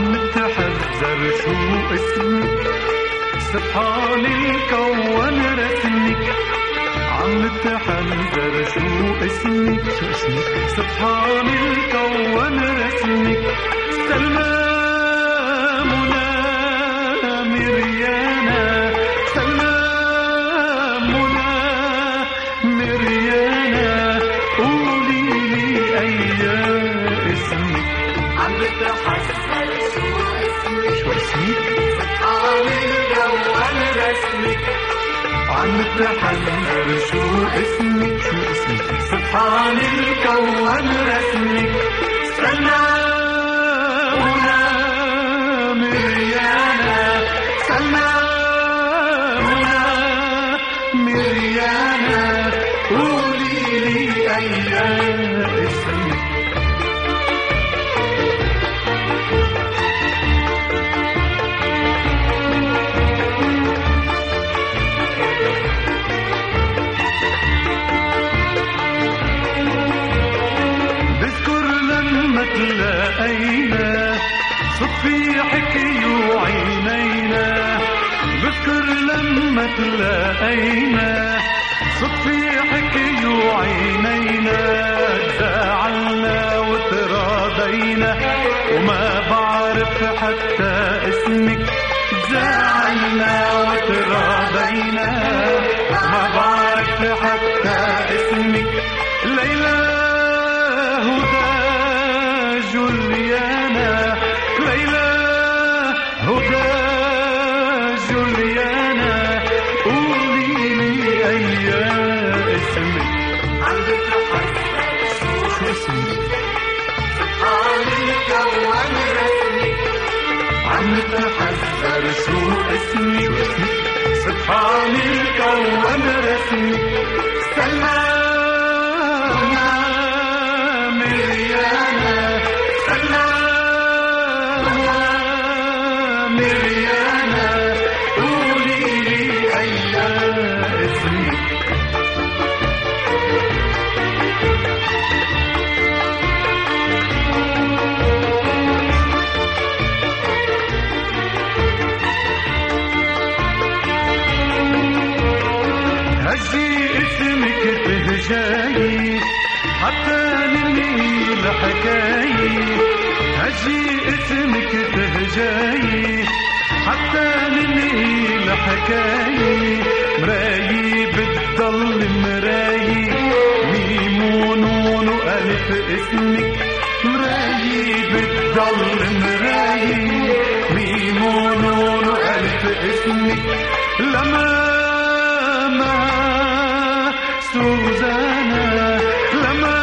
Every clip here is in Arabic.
عم تحذر شو اسمك، سبحان الكون رسمك. عم تحذر شو اسمك، سبحان الكون رسمك. سلامنا مريانا، سلامنا مريانا، قولي لي أي اسمك. عم تحذر شو اسمك، شو اسمك؟ سبحان الكون رسمك. عم تحذر شو اسمك، شو اسمك؟ سبحان الكون رسمك. سلامنا مريانا، سلامنا مريانا، قولي لي أي اسمك. تلاقينا صدفي حكي وعينينا، بذكر لما تلاقينا صدفي حكي وعينينا. تزاعلنا وتراضينا وما بعرف حتى اسمك. تزاعلنا وتراضينا وما بعرف حتى اسمك. ليلى هدى جوليانا، ليلى هدى جوليانا، قولي لي أي اسمك. عم تحذر شو اسمك، سبحان الكون رسمك. عم تحذر شو اسمك، سبحان الكون رسمك. سلامنا مريانا، سلامنا مريانا، قولي لي أي اسمك. هجي اسمك تهجاي حتى ننهي الحكاية. هجي اسمك تهجاي حتى ننهي الحكاية. مرايي بتضل مرايي، ميم ونون وألف اسمك. مرايي بتضل مرايي، ميم ونون وألف اسمك. لما سوزانا، لما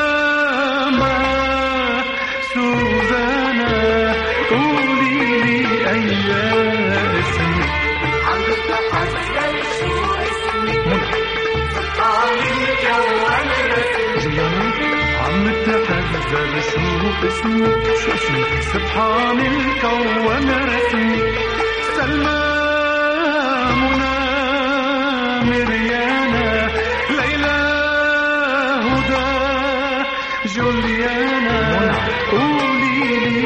سوزانا، قولي لي أي اسمك. عم تحذر شو اسمك، سبحان الكون رسمك. عم تحذر شو اسمك، شو اسمك؟ سبحان الكون رسمك. سلامنا مريانا، ليلى هدى جوليانا، قولي لي